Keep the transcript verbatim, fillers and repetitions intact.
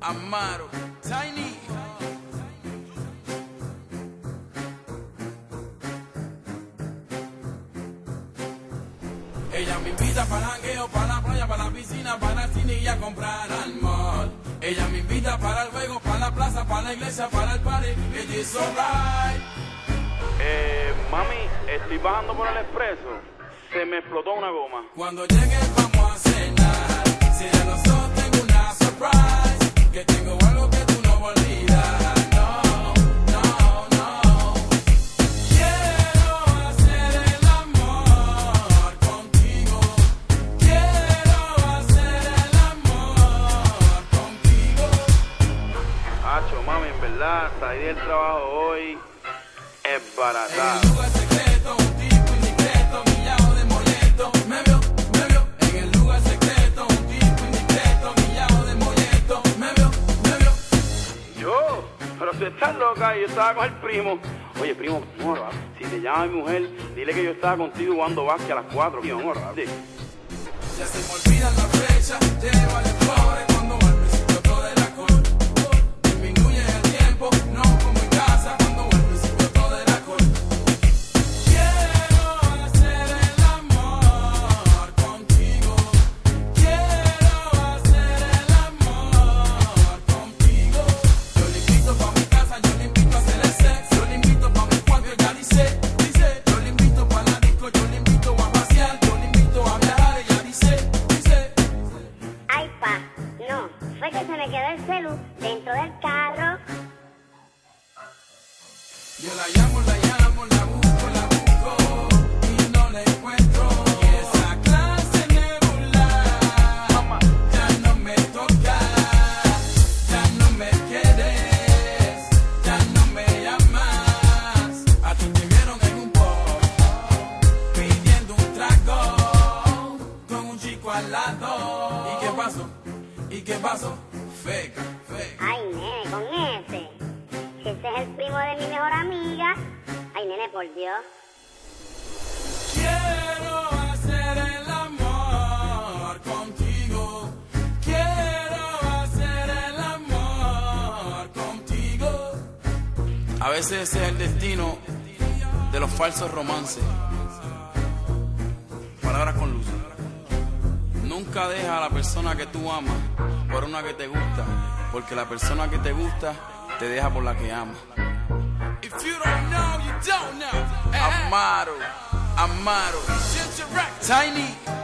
Amaro, Tiny. Ella me invita para jangueo, para la playa, para la piscina, para el cine y a comprar al mall. Ella me invita para el juego, para la plaza, para la iglesia, para el party. Ella es alright. Eh, mami, estoy bajando por el expreso. Se me explotó una goma. Cuando llegue vamos a cenar. Si de los dos tengo una surprise, que tengo algo que tú no olvidas. No, no, no. Quiero hacer el amor contigo. Quiero hacer el amor contigo. Hacho, mami, en verdad, salir del trabajo hoy es baratado. En el lugar secreto, un tipo indiscreto, millado de molesto. Me vio, me vio. En el lugar secreto, un tipo indiscreto, millado de molesto. Me vio, me vio. Yo, pero si estás loca, yo estaba con el primo. Oye, primo, mora, si te llama mi mujer, dile que yo estaba contigo jugando básquet a las cuatro. Tío, mora, sí. Ya se me olvidan las flechas, llévale flores cuando va al principio todo el alcohol. Disminuye el tiempo, no como en casa cuando va al principio todo el alcohol. Quiero hacer el amor contigo. Quiero hacer el amor contigo. Yo le invito pa' mi casa, yo le invito a hacer el sexo. Yo le invito pa' mi cuarto, ella dice, dice. Yo le invito pa' la disco, yo le invito a pasear. Yo le invito a viajar, ella dice, dice. Ay, pa, no, fue que se me quedó el celu dentro del carro. Yo la llamo, la llamo, la busco, la busco y no la encuentro. Y esa clase nebula ya no me toca, ya no me quieres, ya no me llamas. A ti te vieron en un pub pidiendo un trago con un chico al lado. ¿Y qué pasó? ¿Y qué pasó? Fake, fake. Ay, nene, con ese. Si ese es el primo de mi mejor amiga. Ay, nene, por Dios. Quiero hacer el amor contigo. Quiero hacer el amor contigo. A veces ese es el destino de los falsos romances. Palabras con luz. Nunca deja a la persona que tú amas por una que te gusta, porque la persona que te gusta te deja por la que ama. If you don't know, you don't know. Amaro, Amaro, Tiny.